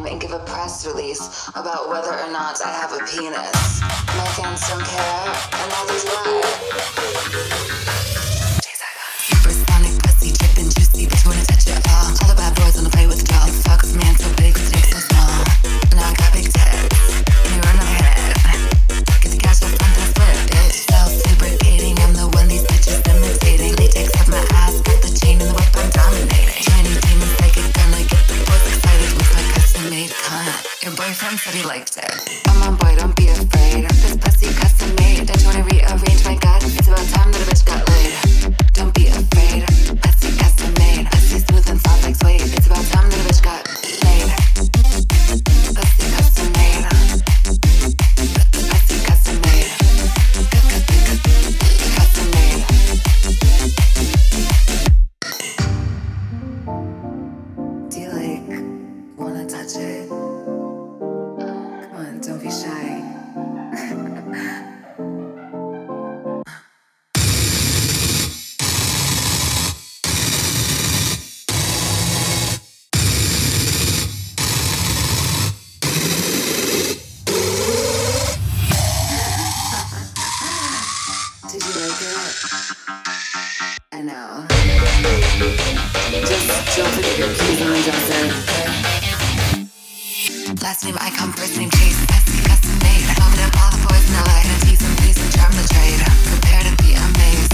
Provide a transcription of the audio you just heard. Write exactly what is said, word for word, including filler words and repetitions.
and give a press release about whether or not I have a penis. My fans don't care, and neither do I. Supersonic pussy, drippin' juicy, bitch wanna touch it all. All the bad boys wanna play with the dolls. Fucks man so big, stick so small. Now I got big tits, and you run ahead. Get the cash up front and split, bitch. Self-lubricating, I'm the one these bitches imitating. Latex up my ass, got the chain and the whip, I'm dominating. Tiny demons like it, gonna get the boys excited with my custom-made cunt. Your boyfriend said he liked it. Come on, boy, don't be afraid. This pussy custom-made. Don't you wanna rearrange my guts? It's about time that a bitch got laid. Don't be afraid. Pussy custom-made. Pussy smooth and soft like suede. It's about time that a bitch got laid. Pussy custom-made. Pussy custom-made. Custom-made. Do you like wanna touch it? Come on, don't be shy. Did you like it? I know. Just don't forget your keys on the dresser. Last name icon, first name Chase. Pussy custom made. Vomited up all the boys in L A. Gonna tease and please and charm the trade. Prepare to be amazed.